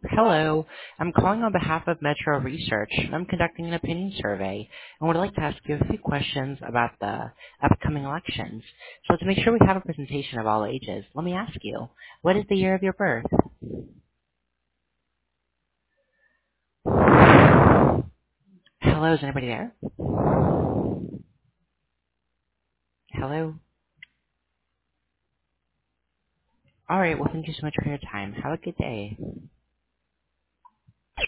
Hello. I'm calling on behalf of Metro Research. I'm conducting an opinion survey and would like to ask you a few questions about the upcoming elections. So to make sure we have a presentation of all ages, let me ask you, what is the year of your birth? Hello, is anybody there? Hello? All right, well, thank you so much for your time. Have a good day.